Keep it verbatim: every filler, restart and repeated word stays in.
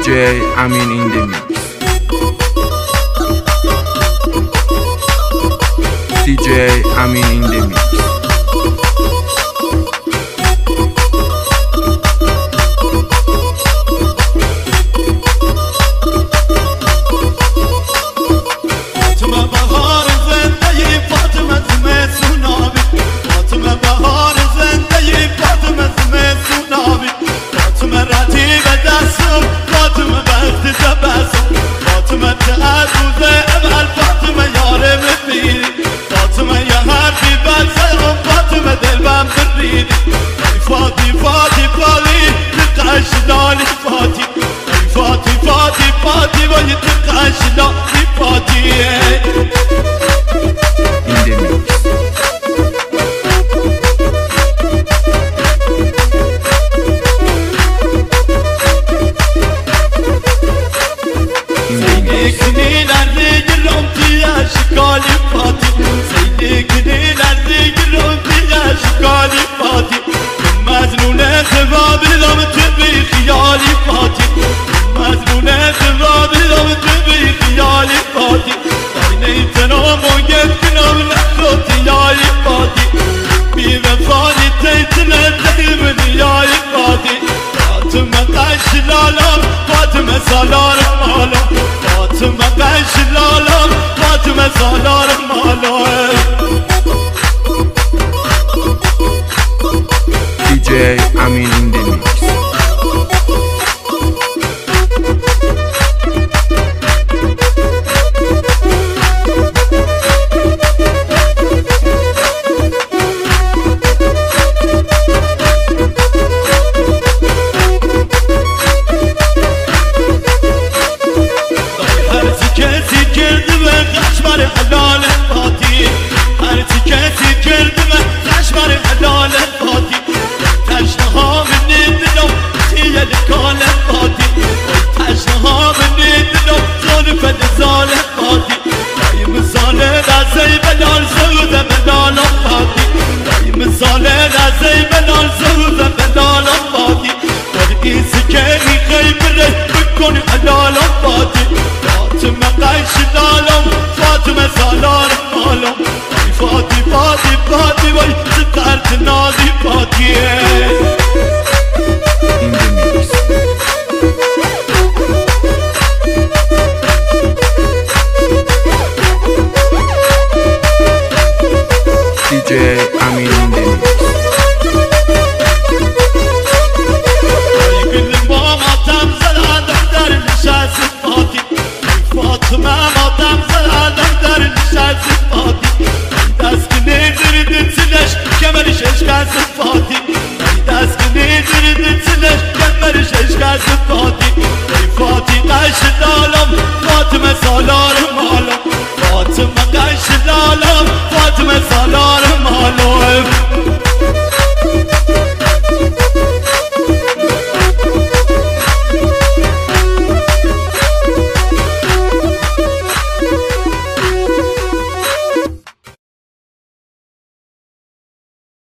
J Amin in the mix. D J Amin in the mix. فاتي فاتي فاتي تقعش لالي فاتي فاتي فاتي فاتي وهي تقعش لالي فاتي سيدك نيلة رجلهم يا شكالي فاتي سيدك نيلة رجلهم يا شكالي فاتي مجنونة خباب لم تبي خيالي فاتي مجنونة خباب لم تبي خيالي فاتي عيني تنام ويتنام لحظتي يالي فاتي بوفاني تيتنا دايما يالي فاتي فاطمة قاش العالم فاطمة سالار مالا فاطمة قاش العالم فاطمة سالار مالا D J Amin in the mix. مثاله غزي بلال زوزة بلال فاتي ورقي سكيني خيبره بكون حلال فاتي فاطمة قايش العالم فاطمة سالار مالم فاتي فاتي فاتي وي ستار تنادي فاتي D J Amin in the mix. كل ماما تمزل عدم دار النشاز فاتي فاطمة ما تمزل عدم دار النشاز فاتي داسكني درد تسلش كمرش اشكاز فاتي داسكني درد تسلش كمرش اشكاز فاتي فاتي قاش العالم فاطمة سالار